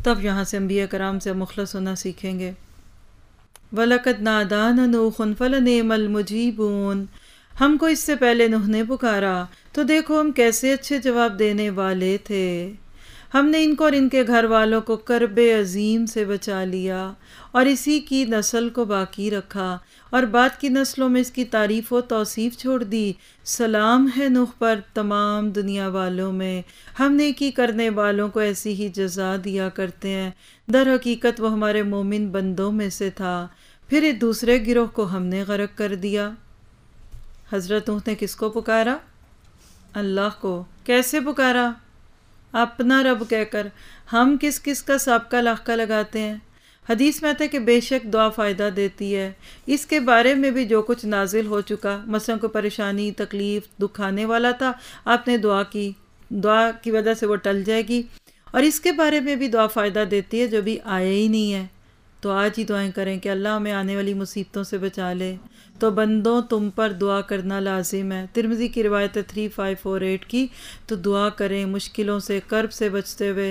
تب یہاں سے انبیاء کرام سے مخلص ہونا سیکھیں گے۔ وَلَقَدْ نَادَانَا نُوحٌ فَلَنِعْمَ الْمُجِيبُونَ، ہم کو اس سے پہلے نوح نے پکارا تو دیکھو ہم کیسے اچھے جواب دینے والے تھے۔ ہم نے ان کو اور ان کے گھر والوں کو کرب عظیم سے بچا لیا اور اسی کی نسل کو باقی رکھا، اور بعد کی نسلوں میں اس کی تعریف و توصیف چھوڑ دی۔ سلام ہے نوح پر تمام دنیا والوں میں، ہم نیکی کرنے والوں کو ایسی ہی جزا دیا کرتے ہیں، در حقیقت وہ ہمارے مومن بندوں میں سے تھا۔ پھر ایک دوسرے گروہ کو ہم نے غرق کر دیا۔ حضرت نوح نے کس کو پکارا؟ اللہ کو۔ کیسے پکارا؟ اپنا رب کہہ کر۔ ہم کس کس کا سابقہ لاحقہ لگاتے ہیں؟ حدیث میں آتا ہے کہ بے شک دعا فائدہ دیتی ہے۔ اس کے بارے میں بھی جو کچھ نازل ہو چکا، مثلا کوئی پریشانی، تکلیف، دکھ آنے والا تھا، آپ نے دعا کی، دعا کی وجہ سے وہ ٹل جائے گی۔ اور اس کے بارے میں بھی دعا فائدہ دیتی ہے جو بھی آئے ہی نہیں ہے، تو آج ہی دعائیں کریں کہ اللہ ہمیں آنے والی مصیبتوں سے بچا لے۔ تو بندوں تم پر دعا کرنا لازم ہے۔ ترمذی کی روایت ہے 3548 کی، تو دعا کریں مشکلوں سے، کرب سے بچتے ہوئے۔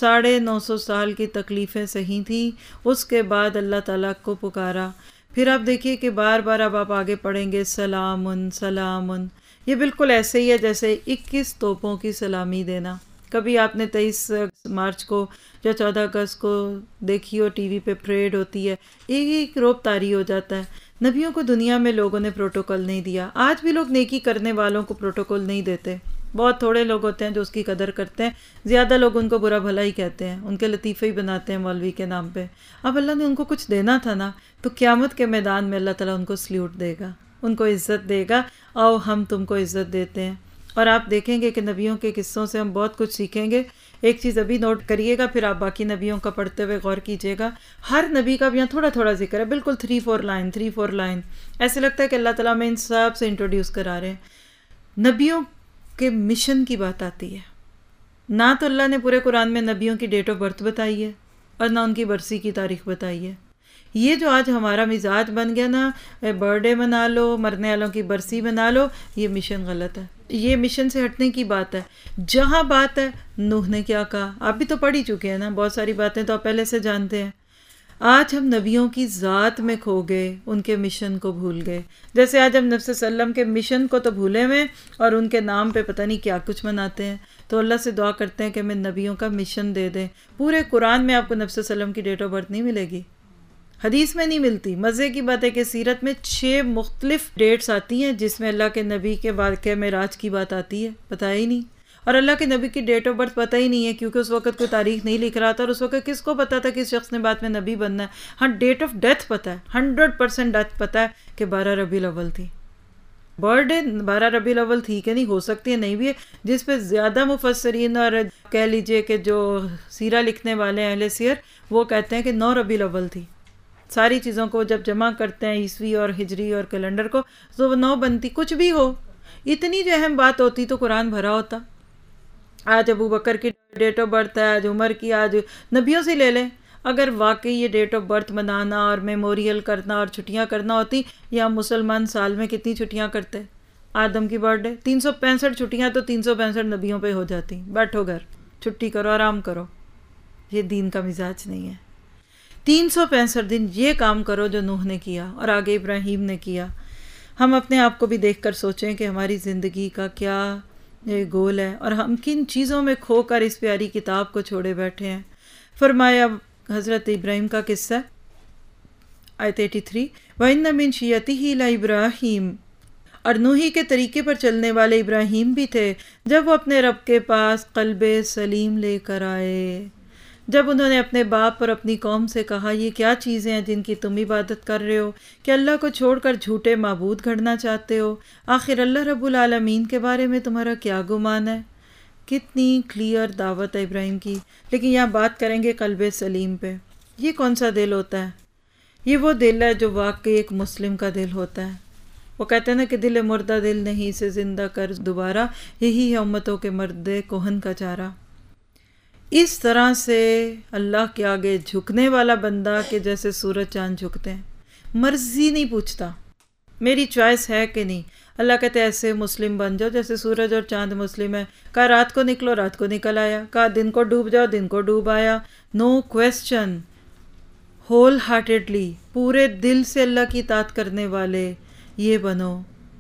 950 سال کی تکلیفیں سہی تھیں، اس کے بعد اللہ تعالیٰ کو پکارا۔ پھر آپ دیکھیے کہ بار بار اب آپ آگے پڑھیں گے سلامن سلامن، یہ بالکل ایسے ہی ہے جیسے 21 توپوں کی سلامی دینا۔ کبھی آپ نے 23 مارچ کو یا 14 اگست کو دیکھی ہو ٹی وی پہ پریڈ ہوتی ہے، ایک روب طاری ہو جاتا ہے۔ نبیوں کو دنیا میں لوگوں نے پروٹوکول نہیں دیا، آج بھی لوگ نیکی کرنے والوں کو پروٹوکول نہیں دیتے۔ بہت تھوڑے لوگ ہوتے ہیں جو اس کی قدر کرتے ہیں، زیادہ لوگ ان کو برا بھلا ہی کہتے ہیں، ان کے لطیفے ہی بناتے ہیں مولوی کے نام پہ۔ اب اللہ نے ان کو کچھ دینا تھا نا، تو قیامت کے میدان میں اللہ تعالیٰ ان کو سلیوٹ دے گا، ان کو عزت دے گا، آؤ ہم تم کو عزت دیتے ہیں۔ اور آپ دیکھیں گے کہ نبیوں کے قصوں سے ہم بہت کچھ سیکھیں گے۔ ایک چیز ابھی نوٹ کریے گا، پھر آپ باقی نبیوں کا پڑھتے ہوئے غور کیجیے گا۔ ہر نبی کا بھی یہاں تھوڑا تھوڑا ذکر ہے، بالکل 3-4 لائن، ایسے لگتا ہے کہ اللہ تعالیٰ میں ان سب سے انٹروڈیوس کرا رہے ہیں۔ نبیوں کے مشن کی بات آتی ہے، نہ تو اللہ نے پورے قرآن میں نبیوں کی ڈیٹ آف برتھ بتائی ہے اور نہ ان کی برسی کی تاریخ بتائی ہے۔ یہ جو آج ہمارا مزاج بن گیا نا، برتھ ڈے منا لو، مرنے والوں کی برسی بنا لو، یہ مشن غلط ہے، یہ مشن سے ہٹنے کی بات ہے۔ جہاں بات ہے نوح نے کیا کہا، آپ بھی تو پڑھ ہی چکے ہیں نا، بہت ساری باتیں تو آپ پہلے سے جانتے ہیں۔ آج ہم نبیوں کی ذات میں کھو گئے، ان کے مشن کو بھول گئے۔ جیسے آج ہم نبی صلی اللہ علیہ وسلم کے مشن کو تو بھولے ہوئے اور ان کے نام پہ پتہ نہیں کیا کچھ مناتے ہیں۔ تو اللہ سے دعا کرتے ہیں کہ ہمیں نبیوں کا مشن دے دیں۔ پورے قرآن میں آپ کو نبی صلی اللہ علیہ وسلم کی ڈیٹ آف برتھ نہیں ملے گی، حدیث میں نہیں ملتی۔ مزے کی بات ہے کہ سیرت میں 6 مختلف ڈیٹس آتی ہیں جس میں اللہ کے نبی کے واقعہ معراج کی بات آتی ہے، پتہ ہی نہیں۔ اور اللہ کے نبی کی ڈیٹ آف برتھ پتہ ہی نہیں ہے، کیونکہ اس وقت کوئی تاریخ نہیں لکھ رہا تھا، اور اس وقت کس کو پتہ تھا کہ اس شخص نے بعد میں نبی بننا ہے۔ ہاں ڈیٹ آف ڈیتھ پتہ ہے، 100% ڈیتھ پتہ ہے کہ 12 ربیع الاول تھی۔ برتھ ڈے 12 ربیع الاول تھی کہ نہیں، ہو سکتی ہے نہیں بھی ہے، جس پہ زیادہ مفسرین اور کہہ لیجئے کہ جو سیرہ لکھنے والے ہیں اہل سیر، وہ کہتے ہیں کہ 9 ربیع الاول تھی۔ ساری چیزوں کو جب جمع کرتے ہیں عیسوی اور ہجری اور کیلنڈر کو، تو وہ 9 بنتی۔ کچھ بھی ہو، اتنی جو اہم بات ہوتی تو قرآن بھرا ہوتا۔ آج ابو بکر کی ڈیٹ آف برتھ ہے، آج عمر کی، آج نبیوں سے لے لیں۔ اگر واقعی یہ ڈیٹ آف برتھ منانا اور میموریل کرنا اور چھٹیاں کرنا ہوتی، یا ہم مسلمان سال میں کتنی چھٹیاں کرتے؟ آدم کی برتھ ڈے 365 چھٹیاں تو 365 نبیوں پہ ہو جاتی۔ بیٹھو گھر، چھٹی کرو، آرام کرو۔ یہ دین کا مزاج نہیں ہے۔ 365 دن یہ کام کرو جو نوح نے کیا اور آگے ابراہیم نے کیا۔ ہم اپنے آپ کو بھی دیکھ کر سوچیں کہ ہماری زندگی کا کیا گول ہے، اور ہم کن چیزوں میں کھو کر اس پیاری کتاب کو چھوڑے بیٹھے ہیں۔ فرمایا حضرت ابراہیم کا قصہ، آیت 83، وَإِنَّ مِن شِيَّتِهِ لَإِبْرَاهِيمَ، اور نوحی کے طریقے پر چلنے والے ابراہیم بھی تھے جب وہ اپنے رب کے پاس قلب سلیم لے کر آئے۔ جب انہوں نے اپنے باپ اور اپنی قوم سے کہا، یہ کیا چیزیں ہیں جن کی تم عبادت کر رہے ہو، کہ اللہ کو چھوڑ کر جھوٹے معبود گھڑنا چاہتے ہو؟ آخر اللہ رب العالمین کے بارے میں تمہارا کیا گمان ہے؟ کتنی کلیئر دعوت ہے ابراہیم کی۔ لیکن یہاں بات کریں گے قلب سلیم پہ۔ یہ کون سا دل ہوتا ہے؟ یہ وہ دل ہے جو واقعی ایک مسلم کا دل ہوتا ہے۔ وہ کہتے ہیں نا کہ دل مردہ دل نہیں سے زندہ کر دوبارہ، یہی ہے امتوں کے مرد کوہن کا چارہ۔ اس طرح سے اللہ کے آگے جھکنے والا بندہ کہ جیسے سورج چاند جھکتے ہیں، مرضی نہیں پوچھتا میری چوائس ہے کہ نہیں، اللہ کہتے ایسے مسلم بن جاؤ جیسے سورج اور چاند مسلم ہے. کہا رات کو نکلو، رات کو نکل آیا. کہا دن کو ڈوب جاؤ، دن کو ڈوب آیا. نو کویسچن، ہول ہارٹیڈلی، پورے دل سے اللہ کی اطاعت کرنے والے یہ بنو.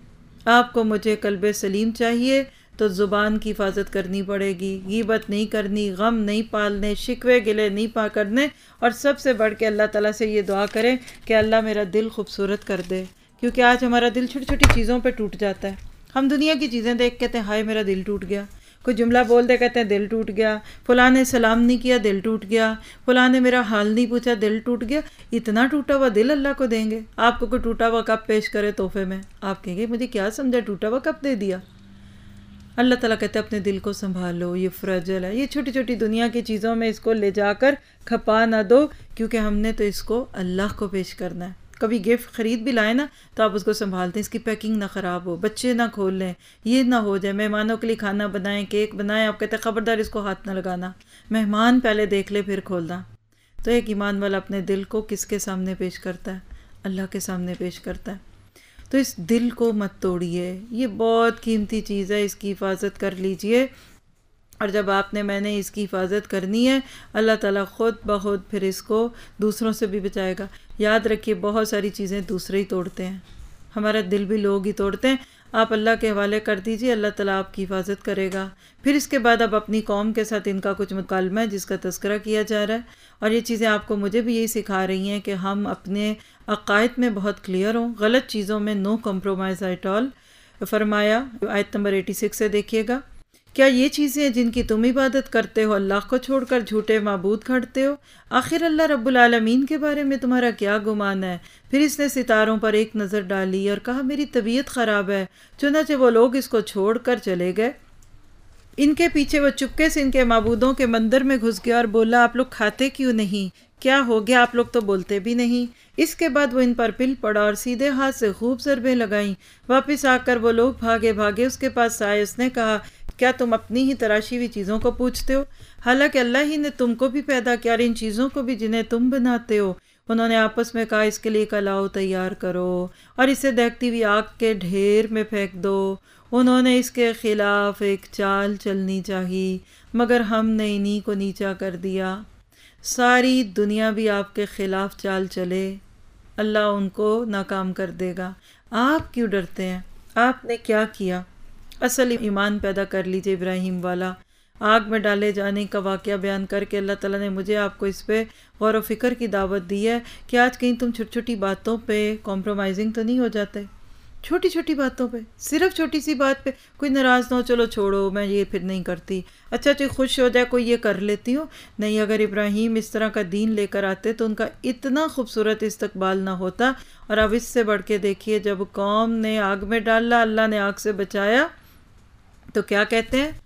آپ کو مجھے قلب سلیم چاہیے تو زبان کی حفاظت کرنی پڑے گی، غیبت نہیں کرنی، غم نہیں پالنے، شکوے گلے نہیں کرنے، اور سب سے بڑھ کے اللہ تعالیٰ سے یہ دعا کریں کہ اللہ میرا دل خوبصورت کر دے. کیونکہ آج ہمارا دل چھوٹی چھوٹی چیزوں پہ ٹوٹ جاتا ہے. ہم دنیا کی چیزیں دیکھ کہتے ہیں ہائے میرا دل ٹوٹ گیا. کوئی جملہ بول دے کہتے ہیں دل ٹوٹ گیا، فلاں نے سلام نہیں کیا دل ٹوٹ گیا، فلاں نے میرا حال نہیں پوچھا دل ٹوٹ گیا. اتنا ٹوٹا ہوا دل اللہ کو دیں گے؟ آپ کو کوئی ٹوٹا ہوا کپ پیش کرے تحفے میں، آپ کہیں گے مجھے کیا سمجھا ٹوٹا ہوا کپ دے دیا. اللہ تعالیٰ کہتے ہیں اپنے دل کو سنبھالو، یہ فریجل ہے. یہ چھوٹی چھوٹی دنیا کی چیزوں میں اس کو لے جا کر کھپا نہ دو، کیونکہ ہم نے تو اس کو اللہ کو پیش کرنا ہے. کبھی گفٹ خرید بھی لائے نا تو آپ اس کو سنبھالتے ہیں، اس کی پیکنگ نہ خراب ہو، بچے نہ کھول لیں، یہ نہ ہو جائے. مہمانوں کے لیے کھانا بنائیں، کیک بنائیں، آپ کہتے ہیں خبردار اس کو ہاتھ نہ لگانا، مہمان پہلے دیکھ لے پھر کھولنا. تو ایک ایمان والا اپنے دل کو کس کے سامنے پیش کرتا ہے؟ اللہ کے سامنے پیش کرتا ہے. تو اس دل کو مت توڑیے، یہ بہت قیمتی چیز ہے، اس کی حفاظت کر لیجئے. اور جب آپ نے میں نے اس کی حفاظت کرنی ہے، اللہ تعالیٰ خود بخود پھر اس کو دوسروں سے بھی بچائے گا. یاد رکھیے بہت ساری چیزیں دوسرے ہی توڑتے ہیں، ہمارا دل بھی لوگ ہی توڑتے ہیں. آپ اللہ کے حوالے کر دیجئے، اللہ تعالیٰ آپ کی حفاظت کرے گا. پھر اس کے بعد اب اپنی قوم کے ساتھ ان کا کچھ مکالمہ ہے جس کا تذکرہ کیا جا رہا ہے. اور یہ چیزیں آپ کو مجھے بھی یہی سکھا رہی ہیں کہ ہم اپنے عقائد میں بہت کلیئر ہوں، غلط چیزوں میں نو کمپرومائز ایٹ آل. فرمایا آیت نمبر 86 سے دیکھیے گا، کیا یہ چیزیں ہیں جن کی تم عبادت کرتے ہو اللہ کو چھوڑ کر جھوٹے معبود کھڑتے ہو؟ آخر اللہ رب العالمین کے بارے میں تمہارا کیا گمان ہے؟ پھر اس نے ستاروں پر ایک نظر ڈالی اور کہا میری طبیعت خراب ہے. چنانچہ وہ لوگ اس کو چھوڑ کر چلے گئے. ان کے پیچھے وہ چپکے سے ان کے معبودوں کے مندر میں گھس گیا اور بولا آپ لوگ کھاتے کیوں نہیں؟ کیا ہو گیا؟ آپ لوگ تو بولتے بھی نہیں. اس کے بعد وہ ان پر پل پڑا اور سیدھے ہاتھ سے خوب ضربیں لگائیں. واپس آ کر وہ لوگ بھاگے بھاگے اس کے پاس آئے. اس نے کہا کیا تم اپنی ہی تراشی ہوئی چیزوں کو پوچھتے ہو؟ حالانکہ اللہ ہی نے تم کو بھی پیدا کیا اور ان چیزوں کو بھی جنہیں تم بناتے ہو. انہوں نے آپس میں کہا اس کے لیے ایک الاؤ تیار کرو اور اسے دہتی ہوئی آگ کے ڈھیر میں پھینک دو. انہوں نے اس کے خلاف ایک چال چلنی چاہی مگر ہم نے انہی کو نیچا کر دیا. ساری دنیا بھی آپ کے خلاف چال چلے، اللہ ان کو ناکام کر دے گا. آپ کیوں ڈرتے ہیں؟ آپ نے کیا کیا؟ اصل ایمان پیدا کر لیجئے ابراہیم والا. آگ میں ڈالے جانے کا واقعہ بیان کر کے اللہ تعالیٰ نے مجھے آپ کو اس پہ غور و فکر کی دعوت دی ہے کہ آج کہیں تم چھوٹی چھوٹی باتوں پہ کمپرومائزنگ تو نہیں ہو جاتے. چھوٹی چھوٹی باتوں پہ، صرف چھوٹی سی بات پہ کوئی ناراض نہ ہو، چلو چھوڑو میں یہ پھر نہیں کرتی. اچھا خوش ہو جائے کوئی یہ کر لیتی ہوں. نہیں، اگر ابراہیم اس طرح کا دین لے کر آتے تو ان کا اتنا خوبصورت استقبال نہ ہوتا. اور اب اس سے بڑھ کے دیکھیے جب قوم نے آگ میں ڈالا، اللہ نے آگ سے بچایا، تو کیا کہتے ہیں؟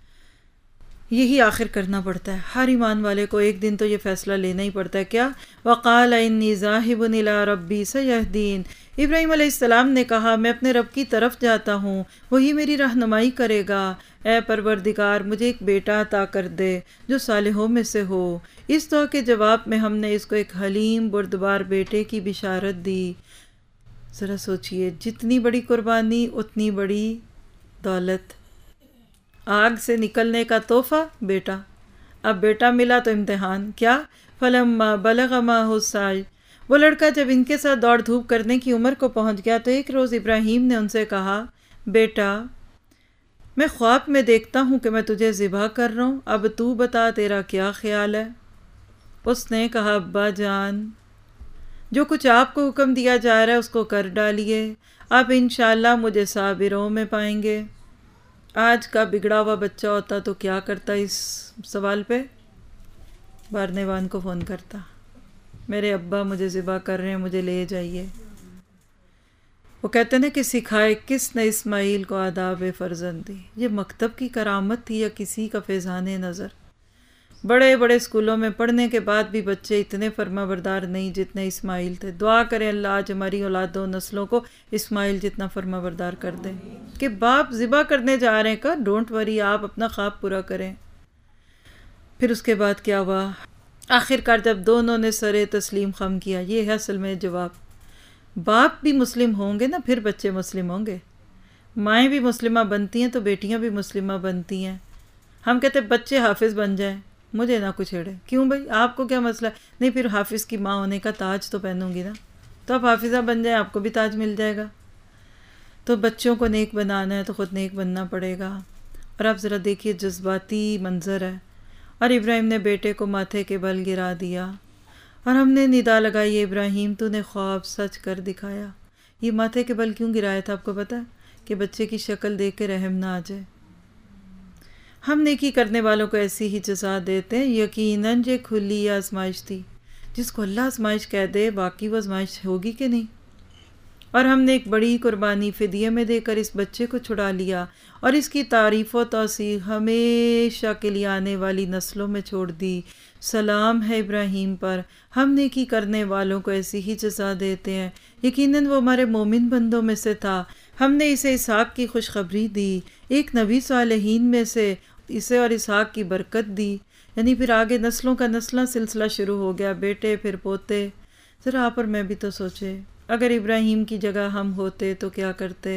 یہی آخر کرنا پڑتا ہے. ہر ایمان والے کو ایک دن تو یہ فیصلہ لینا ہی پڑتا ہے. کیا؟ وَقَالَ إِنِّي ذَاهِبٌ إِلَىٰ رَبِّي سَيَهْدِينِ. ابراہیم علیہ السلام نے کہا میں اپنے رب کی طرف جاتا ہوں، وہی میری رہنمائی کرے گا. اے پروردگار مجھے ایک بیٹا عطا کر دے جو صالحوں میں سے ہو. اس دعا کے جواب میں ہم نے اس کو ایک حلیم بردبار بیٹے کی بشارت دی. ذرا سوچئے، جتنی بڑی قربانی اتنی بڑی دولت. آگ سے نکلنے کا تحفہ بیٹا، اب بیٹا ملا تو امتحان. کیا؟ فلما بلغ معہ السعی. وہ لڑکا جب ان کے ساتھ دوڑ دھوپ کرنے کی عمر کو پہنچ گیا تو ایک روز ابراہیم نے ان سے کہا بیٹا میں خواب میں دیکھتا ہوں کہ میں تجھے ذبح کر رہا ہوں، اب تو بتا تیرا کیا خیال ہے؟ اس نے کہا ابا جان جو کچھ آپ کو حکم دیا جا رہا ہے اس کو کر ڈالیے، آپ انشاءاللہ مجھے صابروں میں پائیں گے. آج کا بگڑا ہوا بچہ ہوتا تو کیا کرتا؟ اس سوال پہ بارنیوان کو فون کرتا، میرے ابا مجھے ذبح کر رہے ہیں، مجھے لے جائیے. وہ کہتے ہیں کہ سکھائے کس نے اسماعیل کو آداب فرزندی. یہ مکتب کی کرامت تھی یا کسی کا فیضان نظر؟ بڑے بڑے اسکولوں میں پڑھنے کے بعد بھی بچے اتنے فرما بردار نہیں جتنے اسماعیل تھے. دعا کریں اللہ آج ہماری اولادوں نسلوں کو اسماعیل جتنا فرما بردار کر دیں کہ باپ ذبح کرنے جا رہے ہیں کا ڈونٹ وری، آپ اپنا خواب پورا کریں. پھر اس کے بعد کیا ہوا؟ آخر کار جب دونوں نے سر تسلیم خم کیا، یہ ہے اصل میں جواب. باپ بھی مسلم ہوں گے نا پھر بچے مسلم ہوں گے. مائیں بھی مسلمہ بنتی ہیں تو بیٹیاں بھی مسلمہ بنتی ہیں. ہم کہتے ہیں بچے حافظ بن جائیں، مجھے نہ کچھ چھیڑے. کیوں بھائی، آپ کو کیا مسئلہ ہے؟ نہیں، پھر حافظ کی ماں ہونے کا تاج تو پہنوں گی نا، تو آپ حافظہ بن جائیں، آپ کو بھی تاج مل جائے گا. تو بچوں کو نیک بنانا ہے تو خود نیک بننا پڑے گا. اور آپ ذرا دیکھیے جذباتی منظر ہے. اور ابراہیم نے بیٹے کو ماتھے کے بل گرا دیا اور ہم نے ندا لگائی، ابراہیم تو نے خواب سچ کر دکھایا. یہ ماتھے کے بل کیوں گرایا تھا آپ کو پتہ ہے؟ کہ بچے کی شکل دیکھ کے رحم نہ آ جائے. ہم نیکی کرنے والوں کو ایسی ہی جزا دیتے ہیں. یقیناً یہ کھلی آزمائش تھی. جس کو اللہ آزمائش کہہ دے باقی وہ آزمائش ہوگی کہ نہیں. اور ہم نے ایک بڑی قربانی فدیے میں دے کر اس بچے کو چھڑا لیا اور اس کی تعریف و توثیق ہمیشہ کے لیے آنے والی نسلوں میں چھوڑ دی. سلام ہے ابراہیم پر، ہم نیکی کرنے والوں کو ایسی ہی جزا دیتے ہیں. یقیناً وہ ہمارے مومن بندوں میں سے تھا. ہم نے اسے اسحاق کی خوشخبری دی، ایک نبی صالحین میں سے اسے اور اسحاق کی برکت دی. یعنی پھر آگے نسلوں کا نسلہ سلسلہ شروع ہو گیا، بیٹے پھر پوتے. ذرا آپ اور میں بھی تو سوچے، اگر ابراہیم کی جگہ ہم ہوتے تو کیا کرتے.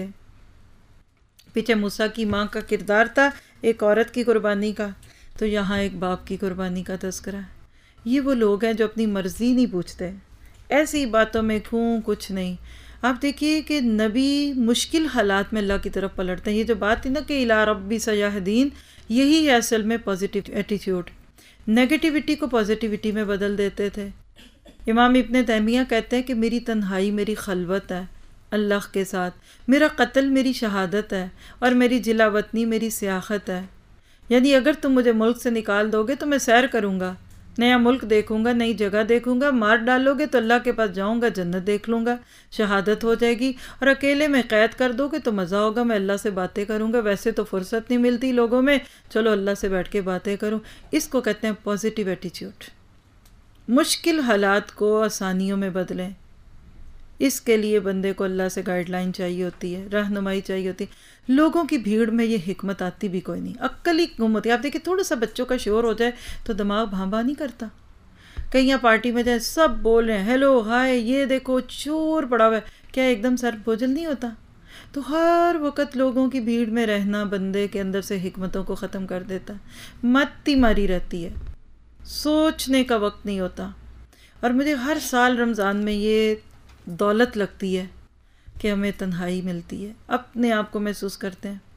پیچھے موسیٰ کی ماں کا کردار تھا ایک عورت کی قربانی کا، تو یہاں ایک باپ کی قربانی کا تذکرہ ہے. یہ وہ لوگ ہیں جو اپنی مرضی نہیں پوچھتے، ایسی باتوں میں کچھ نہیں. آپ دیکھیے کہ نبی مشکل حالات میں اللہ کی طرف پلٹتے ہیں. یہ جو بات تھی نا کہ الی ربی سیہدین، یہی ہے اصل میں پازیٹیو ایٹیٹیوڈ. نیگیٹیوٹی کو پازیٹیوٹی میں بدل دیتے تھے. امام ابن تیمیہ کہتے ہیں کہ میری تنہائی میری خلوت ہے اللہ کے ساتھ، میرا قتل میری شہادت ہے، اور میری جلا وطنی میری سیاحت ہے. یعنی اگر تم مجھے ملک سے نکال دو گے تو میں سیر کروں گا، نیا ملک دیکھوں گا، نئی جگہ دیکھوں گا. مار ڈالو گے تو اللہ کے پاس جاؤں گا، جنت دیکھ لوں گا، شہادت ہو جائے گی. اور اکیلے میں قید کر دو گے تو مزہ ہوگا، میں اللہ سے باتیں کروں گا. ویسے تو فرصت نہیں ملتی لوگوں میں، چلو اللہ سے بیٹھ کے باتیں کروں. اس کو کہتے ہیں پازیٹیو ایٹیٹیوڈ. مشکل حالات کو آسانیوں میں بدلیں. اس کے لیے بندے کو اللہ سے گائیڈ لائن چاہیے ہوتی ہے، رہنمائی چاہیے ہوتی ہے. لوگوں کی بھیڑ میں یہ حکمت آتی بھی کوئی نہیں، عقل ہی گم ہوتی ہے. آپ دیکھیں تھوڑا سا بچوں کا شور ہو جائے تو دماغ بھانبا نہیں کرتا. کہیں یہاں پارٹی میں جائے سب بول رہے ہیں ہیلو ہائے یہ دیکھو شور پڑا ہوا ہے، کیا ایک دم سر بوجھل نہیں ہوتا؟ تو ہر وقت لوگوں کی بھیڑ میں رہنا بندے کے اندر سے حکمتوں کو ختم کر دیتا ہے. متی ماری رہتی ہے، سوچنے کا وقت نہیں ہوتا. اور مجھے ہر سال رمضان میں یہ دولت لگتی ہے کہ ہمیں تنہائی ملتی ہے، اپنے آپ کو محسوس کرتے ہیں.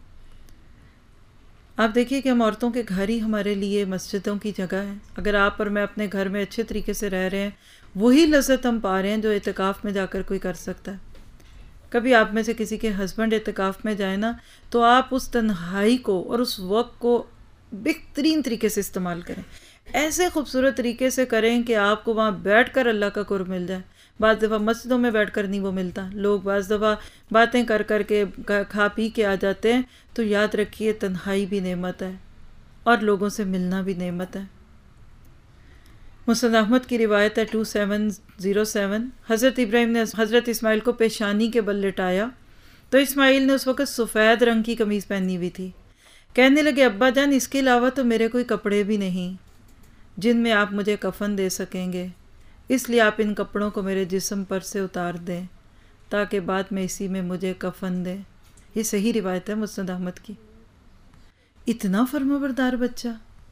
آپ دیکھیے کہ ہم عورتوں کے گھر ہی ہمارے لیے مسجدوں کی جگہ ہے. اگر آپ اور میں اپنے گھر میں اچھے طریقے سے رہ رہے ہیں، وہی لذت ہم پا رہے ہیں جو اعتکاف میں جا کر کوئی کر سکتا ہے. کبھی آپ میں سے کسی کے ہسبینڈ اعتکاف میں جائے نا، تو آپ اس تنہائی کو اور اس وقت کو بہترین طریقے سے استعمال کریں. ایسے خوبصورت طریقے سے کریں کہ آپ کو وہاں بیٹھ کر اللہ کا قرب مل جائے. بعض دفعہ مسجدوں میں بیٹھ کر نہیں وہ ملتا. لوگ بعض دفعہ باتیں کر کر کے کھا پی کے آ جاتے ہیں. تو یاد رکھیے تنہائی بھی نعمت ہے اور لوگوں سے ملنا بھی نعمت ہے. مسند احمد کی روایت ہے 2707، حضرت ابراہیم نے حضرت اسماعیل کو پیشانی کے بل لٹایا تو اسماعیل نے اس وقت سفید رنگ کی قمیض پہنی ہوئی تھی. کہنے لگے ابا جان اس کے علاوہ تو میرے کوئی کپڑے بھی نہیں جن میں آپ مجھے کفن دے سکیں گے، اس لیے آپ ان کپڑوں کو میرے جسم پر سے اتار دیں تاکہ بعد میں اسی میں مجھے کفن دیں. یہ صحیح روایت ہے مسند احمد کی. اتنا فرمانبردار بچہ،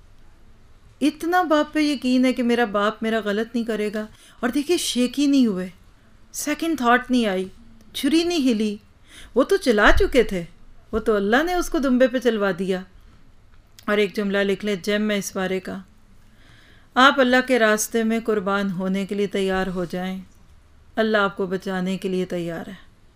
اتنا باپ پہ یقین ہے کہ میرا باپ میرا غلط نہیں کرے گا. اور دیکھیے شیک ہی نہیں ہوئے، سیکنڈ تھاٹ نہیں آئی، چھری نہیں ہلی. وہ تو چلا چکے تھے، وہ تو اللہ نے اس کو دمبے پہ چلوا دیا. اور ایک جملہ لکھ لیں جیم میں اس بارے کا، آپ اللہ کے راستے میں قربان ہونے کے لیے تیار ہو جائیں، اللہ آپ کو بچانے کے لیے تیار ہے.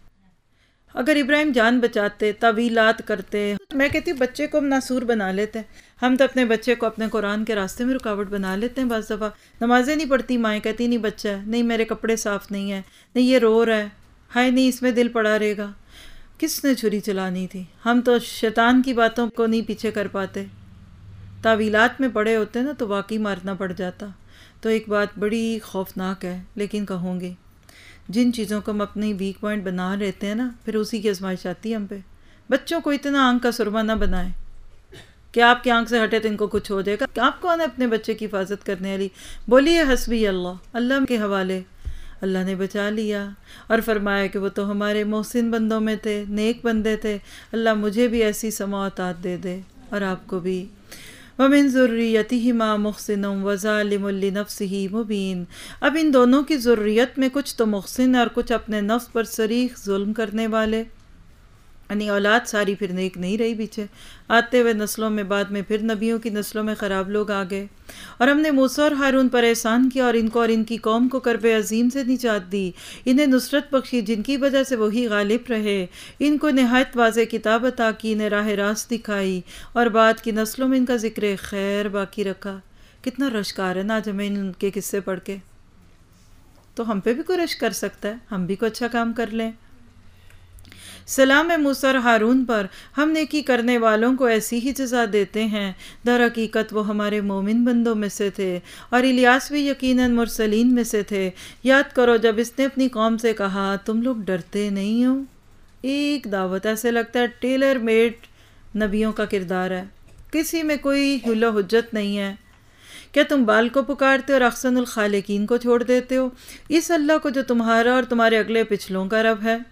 اگر ابراہیم جان بچاتے، تعویلات کرتے، میں کہتی ہوں بچے کو ہم ناسور بنا لیتے ہیں. ہم تو اپنے بچے کو اپنے قرآن کے راستے میں رکاوٹ بنا لیتے ہیں. بعض دفعہ نمازیں نہیں پڑھتی مائیں، کہتی نہیں بچہ ہے، نہیں میرے کپڑے صاف نہیں ہیں، نہیں یہ رو رہا ہے، ہائے نہیں اس میں دل پڑا رہے گا. کس نے چھری چلانی تھی؟ ہم تو شیطان کی باتوں کو نہیں پیچھے کر پاتے. تعویلات میں پڑے ہوتے نا تو واقعی مارنا پڑ جاتا. تو ایک بات بڑی خوفناک ہے لیکن کہوں گی، جن چیزوں کو ہم اپنی ویک پوائنٹ بنا لیتے ہیں نا، پھر اسی کی آزمائش آتی ہے ہم پہ. بچوں کو اتنا آنکھ کا سرما نہ بنائیں کہ آپ کی آنکھ سے ہٹے تو ان کو کچھ ہو جائے گا. آپ کون ہے اپنے بچے کی حفاظت کرنے والی؟ بولیے حسبی اللہ، اللہ کے حوالے. اللہ نے بچا لیا اور فرمایا کہ وہ تو ہمارے محسن بندوں میں تھے، نیک بندے تھے، اللہ مجھے بھی ایسی سماعتات دے دے اور آپ کو بھی۔ وَمِن ذُرِّيَّتِهِمَا مُحْسِنٌ وَظَالِمٌ لِنَفْسِهِ مُبِينٌ۔ اب ان دونوں کی ذریت میں کچھ تو محسن اور کچھ اپنے نفس پر صریح ظلم کرنے والے، یعنی اولاد ساری پھر نیک نہیں رہی، پیچھے آتے ہوئے نسلوں میں بعد میں پھر نبیوں کی نسلوں میں خراب لوگ آ گئے۔ اور ہم نے موسیٰ اور ہارون پر احسان کیا اور ان کی قوم کو کرب عظیم سے نجات دی، انہیں نصرت بخشی جن کی وجہ سے وہی غالب رہے، ان کو نہایت واضح کتاب عطا کی، انہیں راہ راست دکھائی اور بعد کی نسلوں میں ان کا ذکر خیر باقی رکھا۔ کتنا رشک آ رہا ہے نا آج ہمیں ان کے قصے پڑھ کے، تو ہم پہ بھی کوئی رشک کر سکتا ہے، ہم بھی کوئی اچھا کام کر لیں۔ سلام ہے موسیٰ اور ہارون پر، ہم نیکی کرنے والوں کو ایسی ہی جزا دیتے ہیں، در حقیقت وہ ہمارے مومن بندوں میں سے تھے، اور الیاس بھی یقیناً مرسلین میں سے تھے۔ یاد کرو جب اس نے اپنی قوم سے کہا تم لوگ ڈرتے نہیں ہو، ایک دعوت، ایسے لگتا ہے ٹیلر میڈ نبیوں کا کردار ہے، کسی میں کوئی حل و حجت نہیں ہے۔ کیا تم بال کو پکارتے اور احسن الخالقین کو چھوڑ دیتے ہو، اس اللہ کو جو تمہارا اور تمہارے اگلے پچھلوں کا رب ہے؟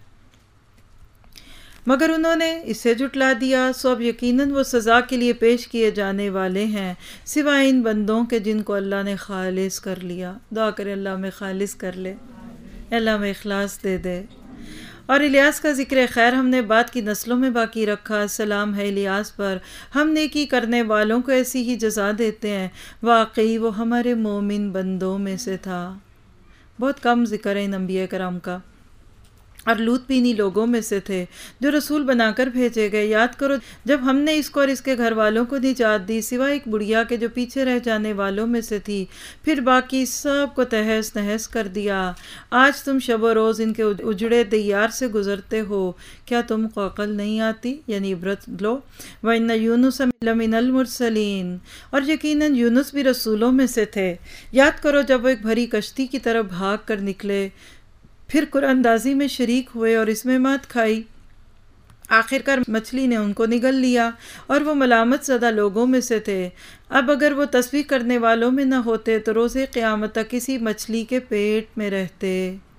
مگر انہوں نے اسے جھٹلا دیا، سو اب یقیناً وہ سزا کے لیے پیش کیے جانے والے ہیں، سوائے ان بندوں کے جن کو اللہ نے خالص کر لیا۔ دعا کرے اللہ ہمیں خالص کر لے، اللہ ہمیں اخلاص دے دے۔ اور الیاس کا ذکر خیر ہم نے بعد کی نسلوں میں باقی رکھا، سلام ہے الیاس پر، ہم نیکی کرنے والوں کو ایسی ہی جزا دیتے ہیں، واقعی وہ ہمارے مومن بندوں میں سے تھا۔ بہت کم ذکر ہے ان انبیاء کرام کا۔ اور لوط بھی انہی لوگوں میں سے تھے جو رسول بنا کر بھیجے گئے۔ یاد کرو جب ہم نے اس کو اور اس کے گھر والوں کو نجات دی، سوائے ایک بڑھیا کے جو پیچھے رہ جانے والوں میں سے تھی، پھر باقی سب کو تہس نہس کر دیا۔ آج تم شب و روز ان کے اجڑے دیار سے گزرتے ہو، کیا تم کو عقل نہیں آتی؟ یعنی عبرت لو۔ وَإِنَّ يُونُسَ لَمِنَ الْمُرْسَلِينَ، اور یقیناً یونس بھی رسولوں میں سے تھے۔ یاد کرو جب وہ ایک بھری کشتی کی طرف بھاگ کر نکلے، پھر قرآن اندازی میں شریک ہوئے اور اس میں مات کھائی، آخرکار مچھلی نے ان کو نگل لیا اور وہ ملامت زدہ لوگوں میں سے تھے۔ اب اگر وہ تسبیح کرنے والوں میں نہ ہوتے تو روز قیامت تک کسی مچھلی کے پیٹ میں رہتے۔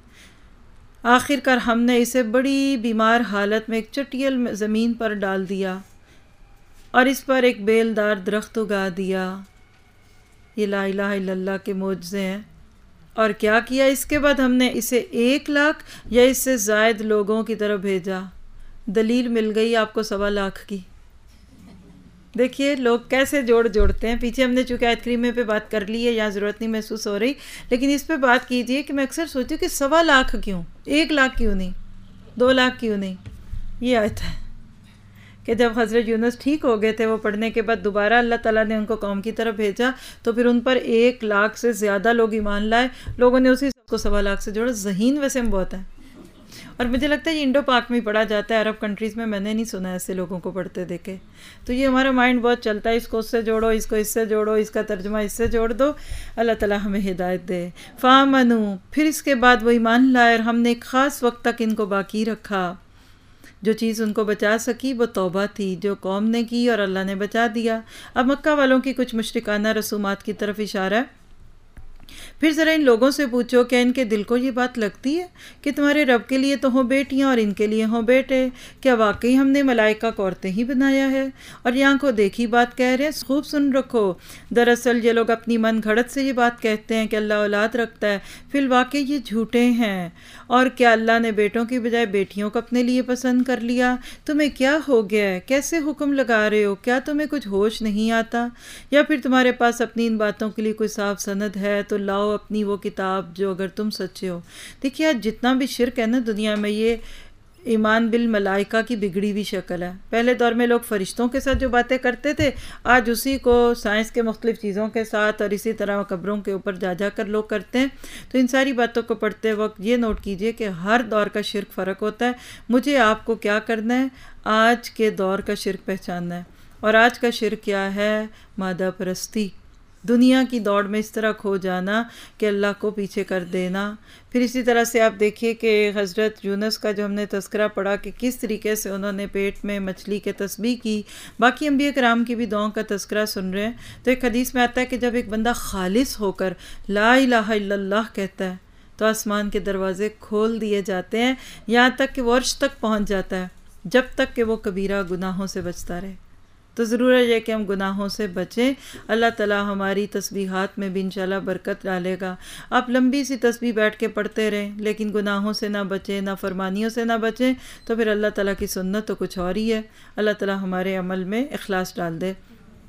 آخرکار ہم نے اسے بڑی بیمار حالت میں ایک چٹیل زمین پر ڈال دیا اور اس پر ایک بیلدار درخت اگا دیا۔ یہ لا الہ الا اللہ کے معجزے ہیں۔ اور کیا کیا اس کے بعد؟ ہم نے اسے 1,00,000 یا اس سے زائد لوگوں کی طرف بھیجا۔ دلیل مل گئی آپ کو 1,25,000 کی۔ دیکھیے لوگ کیسے جوڑتے ہیں۔ پیچھے ہم نے چونکہ آیت کریمہ پہ بات کر لی ہے، یہاں ضرورت نہیں محسوس ہو رہی، لیکن اس پہ بات کیجئے کہ میں اکثر سوچتی ہوں کہ 1,25,000 کیوں، 1,00,000 کیوں نہیں، 2,00,000 کیوں نہیں؟ یہ آیت ہے کہ جب حضرت یونس ٹھیک ہو گئے تھے، وہ پڑھنے کے بعد دوبارہ اللہ تعالیٰ نے ان کو قوم کی طرف بھیجا، تو پھر ان پر 1,00,000 سے زیادہ لوگ ایمان لائے۔ لوگوں نے اسی کو 1,25,000 سے جوڑا۔ ذہین ویسے میں بہت ہے، اور مجھے لگتا ہے یہ انڈو پاک میں پڑھا جاتا ہے، عرب کنٹریز میں نے نہیں سنا ایسے لوگوں کو پڑھتے دیکھے۔ تو یہ ہمارا مائنڈ بہت چلتا ہے، اس کو اس سے جوڑو، اس کو اس سے جوڑو، اس کا ترجمہ اس سے جوڑ دو۔ اللہ تعالیٰ ہمیں ہدایت دے۔ فَآمَنُوا، پھر اس کے بعد وہ ایمان لائے اور ہم نے ایک خاص وقت تک ان کو باقی رکھا۔ جو چیز ان کو بچا سکی وہ توبہ تھی جو قوم نے کی، اور اللہ نے بچا دیا۔ اب مکہ والوں کی کچھ مشرکانہ رسومات کی طرف اشارہ ہے۔ پھر ذرا ان لوگوں سے پوچھو کہ ان کے دل کو یہ بات لگتی ہے کہ تمہارے رب کے لیے تو ہوں بیٹیاں اور ان کے لیے ہوں بیٹے؟ کیا واقعی ہم نے ملائکہ کو عورتیں ہی بنایا ہے؟ اور یہاں کو دیکھی بات کہہ رہے ہیں، خوب سن رکھو۔ دراصل یہ لوگ اپنی من گھڑت سے یہ بات کہتے ہیں کہ اللہ اولاد رکھتا ہے، فی الواقع یہ جھوٹے ہیں۔ اور کیا اللہ نے بیٹوں کی بجائے بیٹیوں کو اپنے لیے پسند کر لیا؟ تمہیں کیا ہو گیا ہے؟ کیسے حکم لگا رہے ہو؟ کیا تمہیں کچھ ہوش نہیں آتا؟ یا پھر تمہارے پاس اپنی ان باتوں کے لیے کوئی صاف سند ہے تو لاؤ اپنی وہ کتاب جو اگر تم سچے ہو۔ دیکھیے آج جتنا بھی شرک ہے نا دنیا میں، یہ ایمان بالملائکہ کی بگڑی ہوئی شکل ہے۔ پہلے دور میں لوگ فرشتوں کے ساتھ جو باتیں کرتے تھے، آج اسی کو سائنس کے مختلف چیزوں کے ساتھ اور اسی طرح قبروں کے اوپر جا کر لوگ کرتے ہیں۔ تو ان ساری باتوں کو پڑھتے وقت یہ نوٹ کیجئے کہ ہر دور کا شرک فرق ہوتا ہے۔ مجھے آپ کو کیا کرنا ہے؟ آج کے دور کا شرک پہچاننا ہے۔ اور آج کا شرک کیا ہے؟ مادہ پرستی، دنیا کی دوڑ میں اس طرح کھو جانا کہ اللہ کو پیچھے کر دینا۔ پھر اسی طرح سے آپ دیکھیے کہ حضرت یونس کا جو ہم نے تذکرہ پڑھا کہ کس طریقے سے انہوں نے پیٹ میں مچھلی کے تسبیح کی، باقی انبیاء کرام کی بھی دعاؤں کا تذکرہ سن رہے ہیں۔ تو ایک حدیث میں آتا ہے کہ جب ایک بندہ خالص ہو کر لا الہ الا اللہ کہتا ہے تو آسمان کے دروازے کھول دیے جاتے ہیں، یہاں تک کہ وہ عرش تک پہنچ جاتا ہے، جب تک کہ وہ کبیرہ گناہوں سے بچتا رہے۔ تو ضرورت ہے کہ ہم گناہوں سے بچیں۔ اللہ تعالیٰ ہماری تسبیحات میں بھی انشاءاللہ برکت ڈالے گا۔ آپ لمبی سی تسبیح بیٹھ کے پڑھتے رہیں لیکن گناہوں سے نہ بچیں، نہ فرمانیوں سے نہ بچیں، تو پھر اللہ تعالیٰ کی سنت تو کچھ اور ہی ہے۔ اللہ تعالیٰ ہمارے عمل میں اخلاص ڈال دے۔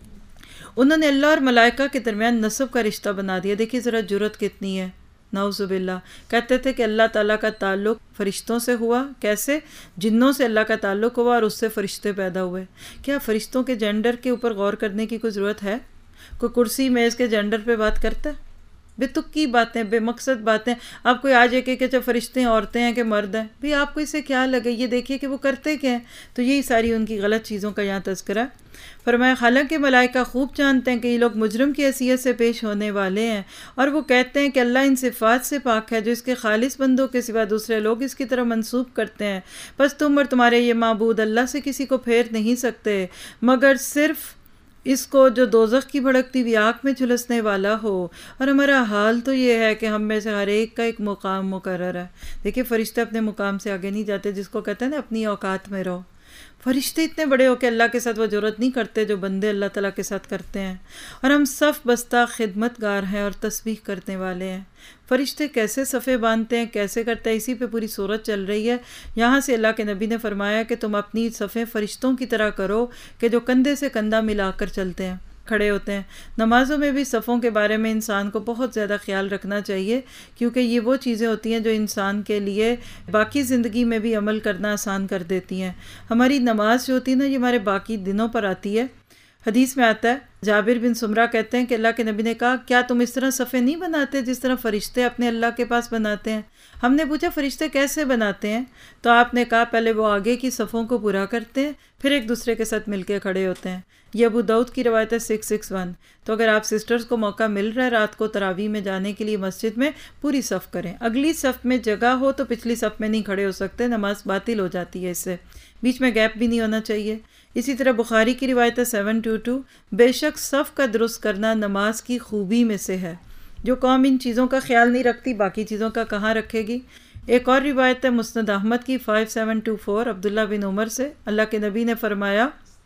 انہوں نے اللہ اور ملائکہ کے درمیان نسب کا رشتہ بنا دیا۔ دیکھیے ذرا جرت کتنی ہے، نعوذ باللہ۔ کہتے تھے کہ اللہ تعالیٰ کا تعلق فرشتوں سے ہوا، کیسے؟ جنوں سے اللہ کا تعلق ہوا اور اس سے فرشتے پیدا ہوئے۔ کیا فرشتوں کے جینڈر کے اوپر غور کرنے کی کوئی ضرورت ہے؟ کوئی کرسی میز کے جینڈر پہ بات کرتا ہے؟ بے تک کی باتیں، بے مقصد باتیں۔ آپ کوئی آج کہ چاہے فرشتے ہیں، عورتیں ہیں کہ مرد ہیں، بھی آپ کو اس سے کیا لگے؟ یہ دیکھیے کہ وہ کرتے کیا ہیں۔ تو یہی ساری ان کی غلط چیزوں کا یہاں تذکرہ۔ فرمایا حالانکہ ملائکہ خوب جانتے ہیں کہ یہ لوگ مجرم کی حیثیت سے پیش ہونے والے ہیں، اور وہ کہتے ہیں کہ اللہ ان صفات سے پاک ہے جو اس کے خالص بندوں کے سوا دوسرے لوگ اس کی طرح منسوب کرتے ہیں، بس تم اور تمہارے یہ معبود اللہ سے کسی کو پھیر نہیں سکتے مگر صرف اس کو جو دوزخ کی بھڑکتی ہوئی آگ میں جھلسنے والا ہو، اور ہمارا حال تو یہ ہے کہ ہم میں سے ہر ایک کا ایک مقام مقرر ہے۔ دیکھیے فرشتے اپنے مقام سے آگے نہیں جاتے، جس کو کہتے ہیں نا اپنی اوقات میں رہو۔ فرشتے اتنے بڑے ہو کہ اللہ کے ساتھ وہ جرات نہیں کرتے جو بندے اللہ تعالیٰ کے ساتھ کرتے ہیں، اور ہم صف بستہ خدمت گار ہیں اور تسبیح کرنے والے ہیں۔ فرشتے کیسے صفے باندھتے ہیں، کیسے کرتے ہیں، اسی پہ پوری صورت چل رہی ہے۔ یہاں سے اللہ کے نبی نے فرمایا کہ تم اپنی صفیں فرشتوں کی طرح کرو کہ جو کندھے سے کندھا ملا کر چلتے ہیں، کھڑے ہوتے ہیں۔ نمازوں میں بھی صفوں کے بارے میں انسان کو بہت زیادہ خیال رکھنا چاہیے، کیونکہ یہ وہ چیزیں ہوتی ہیں جو انسان کے لیے باقی زندگی میں بھی عمل کرنا آسان کر دیتی ہیں۔ ہماری نماز جو ہوتی ہے نا، یہ ہمارے باقی دنوں پر آتی ہے۔ حدیث میں آتا ہے، جابر بن سمرہ کہتے ہیں کہ اللہ کے نبی نے کہا کیا تم اس طرح صفے نہیں بناتے جس طرح فرشتے اپنے اللہ کے پاس بناتے ہیں؟ ہم نے پوچھا فرشتے کیسے بناتے ہیں؟ تو آپ نے کہا پہلے وہ آگے کی صفوں کو پورا کرتے ہیں، پھر ایک دوسرے کے ساتھ مل کے کھڑے ہوتے ہیں۔ یہ ابو داؤد کی روایت ہے 661۔ تو اگر آپ سسٹرز کو موقع مل رہا ہے رات کو تراویح میں جانے کے لیے مسجد میں، پوری صف کریں۔ اگلی صف میں جگہ ہو تو پچھلی صف میں نہیں کھڑے ہو سکتے، نماز باطل ہو جاتی ہے اس سے۔ بیچ میں گیپ بھی نہیں ہونا چاہیے۔ اسی طرح بخاری کی روایت ہے 722، بے شک صف کا درست کرنا نماز کی خوبی میں سے ہے۔ جو قوم ان چیزوں کا خیال نہیں رکھتی باقی چیزوں کا کہاں رکھے گی؟ ایک اور روایت ہے مسند احمد کی 5724 عبداللہ بن عمر سے، اللہ کے نبی نے فرمایا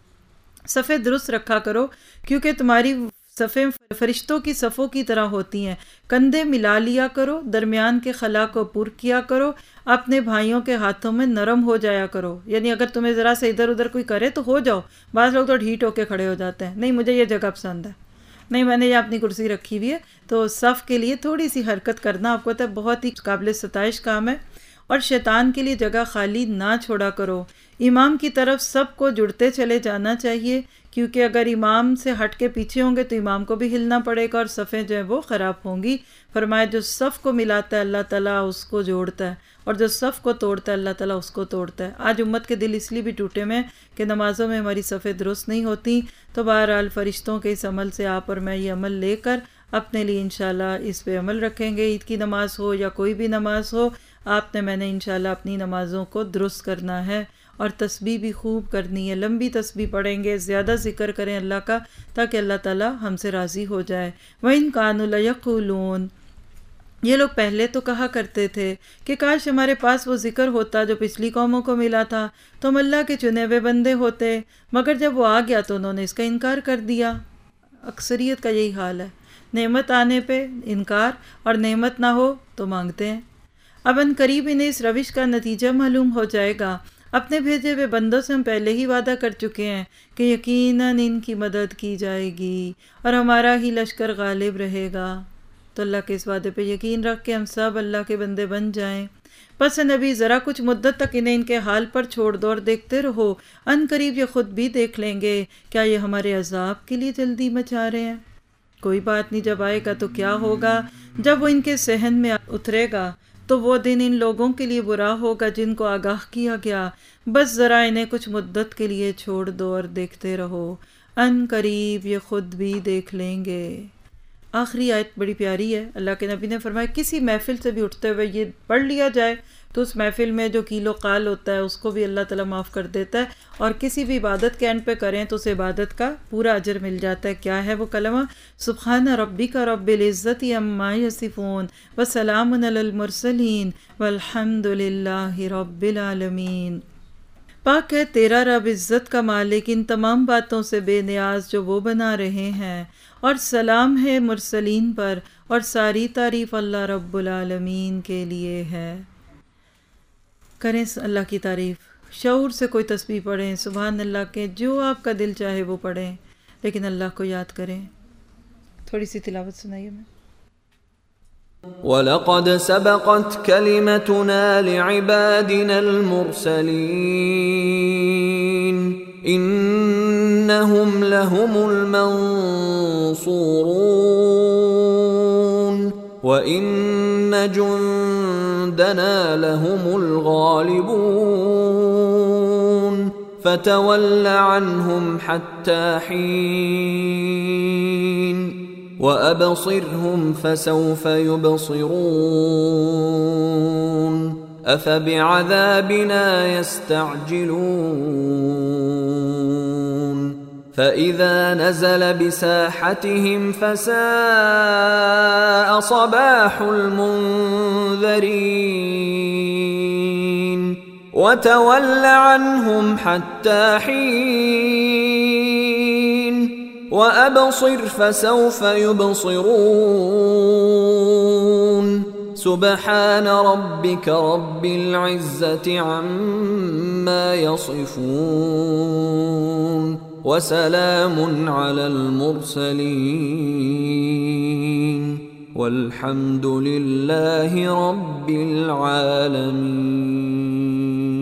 صفیں درست رکھا کرو کیونکہ تمہاری صفیں فرشتوں کی صفوں کی طرح ہوتی ہیں، کندھے ملا لیا کرو، درمیان کے خلا کو پر کیا کرو، اپنے بھائیوں کے ہاتھوں میں نرم ہو جایا کرو۔ یعنی اگر تمہیں ذرا سے ادھر ادھر کوئی کرے تو ہو جاؤ۔ بعض لوگ تو ڈھیٹ ہو کے کھڑے ہو جاتے ہیں، نہیں مجھے یہ جگہ پسند ہے، نہیں میں نے یہ اپنی کرسی رکھی ہوئی ہے۔ تو صف کے لیے تھوڑی سی حرکت کرنا آپ کو پتہ ہے بہت ہی قابل ستائش کام ہے۔ اور شیطان کے لیے جگہ خالی نہ چھوڑا کرو۔ امام کی طرف سب کو جڑتے چلے جانا چاہیے، کیونکہ اگر امام سے ہٹ کے پیچھے ہوں گے تو امام کو بھی ہلنا پڑے گا اور صفیں جو ہیں وہ خراب ہوں گی۔ فرمایا جو صف کو ملاتا ہے اللہ تعالیٰ اس کو جوڑتا ہے، اور جو صف کو توڑتا ہے اللہ تعالیٰ اس کو توڑتا ہے۔ آج امت کے دل اس لیے بھی ٹوٹے میں کہ نمازوں میں ہماری صفیں درست نہیں ہوتی۔ تو بہرحال فرشتوں کے اس عمل سے آپ اور میں یہ عمل لے کر اپنے لیے انشاءاللہ اس پہ عمل رکھیں گے۔ عید کی نماز ہو یا کوئی بھی نماز ہو، آپ نے میں نے انشاءاللہ اپنی نمازوں کو درست کرنا ہے، اور تسبیح بھی خوب کرنی ہے۔ لمبی تسبیح پڑھیں گے، زیادہ ذکر کریں اللہ کا، تاکہ اللہ تعالیٰ ہم سے راضی ہو جائے۔ وَإِن كَانُوا لَيَقُولُونَ، یہ لوگ پہلے تو کہا کرتے تھے کہ کاش ہمارے پاس وہ ذکر ہوتا جو پچھلی قوموں کو ملا تھا، تو ہم اللہ کے چنے ہوئے بندے ہوتے، مگر جب وہ آ گیا تو انہوں نے اس کا انکار کر دیا۔ اکثریت کا یہی حال ہے، نعمت آنے پہ انکار، اور نعمت نہ ہو تو مانگتے ہیں۔ اب ان قریب انہیں اس روش کا نتیجہ معلوم ہو جائے گا۔ اپنے بھیجے ہوئے بندوں سے ہم پہلے ہی وعدہ کر چکے ہیں کہ یقیناً ان کی مدد کی جائے گی اور ہمارا ہی لشکر غالب رہے گا۔ تو اللہ کے اس وعدے پہ یقین رکھ کے ہم سب اللہ کے بندے بن جائیں۔ پس نبی ذرا کچھ مدت تک انہیں ان کے حال پر چھوڑ دو اور دیکھتے رہو، ان قریب یہ خود بھی دیکھ لیں گے، کیا یہ ہمارے عذاب کے لیے جلدی مچا رہے ہیں؟ کوئی بات نہیں، جب آئے گا تو کیا ہوگا؟ جب وہ ان کے صحن میں اترے گا تو وہ دن ان لوگوں کے لیے برا ہوگا جن کو آگاہ کیا گیا۔ بس ذرا انہیں کچھ مدت کے لیے چھوڑ دو اور دیکھتے رہو، ان قریب یہ خود بھی دیکھ لیں گے۔ आखिरी आयत बड़ी प्यारी है। अल्लाह के नबी ने फरमाया किसी महफिल से भी उठते हुए ये पढ़ लिया जाए तो उस महफिल में जो कीलो काल होता है उसको भी अल्लाह ताला माफ़ कर देता है, और किसी भी इबादत के एंड पे करें तो उस इबादत का पूरा अजर मिल जाता है। क्या है वो कलमा? सुब्हान रब्बिका रब्बिल इज़्ज़ति अम्मा यसिफून व सलामुन अलल मुरसलीन वल्हम्दुलिल्लाहि रब्बिल आलमीन। पाक है तेरा रब इज़्ज़त का मालिक इन तमाम बातों से बेनियाज जो वो बना रहे हैं, और सलाम है मुरसलीन पर, और सारी तारीफ़ अल्लाह रब्बुल आलमीन के लिए है। करें अल्लाह की तारीफ़, शऊर से कोई तस्बीह पढ़ें, सुभान अल्लाह के जो आपका दिल चाहे वो पढ़ें, लेकिन अल्लाह को याद करें। थोड़ी सी तिलावत सुनाइए मैं। वलक़द सबक़त कलिमतुना लिइबादिना अलमुरसलीन इन्नहुम लहुमुल मंसूरून व इन्न जुंदना लहुमुल गालिबून फतवल्ल अन्हुम हत्ता हीन वअबसिरहुम फसौफ युबसिरून अफबिअज़ाबिना यस्तअजिलून فإذا نزل بساحتهم فساء صباح المنذرين وتول عنهم حتى حين وأبصر فسوف يبصرون سبحان ربك رب العزة عما يصفون وسلام على المرسلين والحمد لله رب العالمين.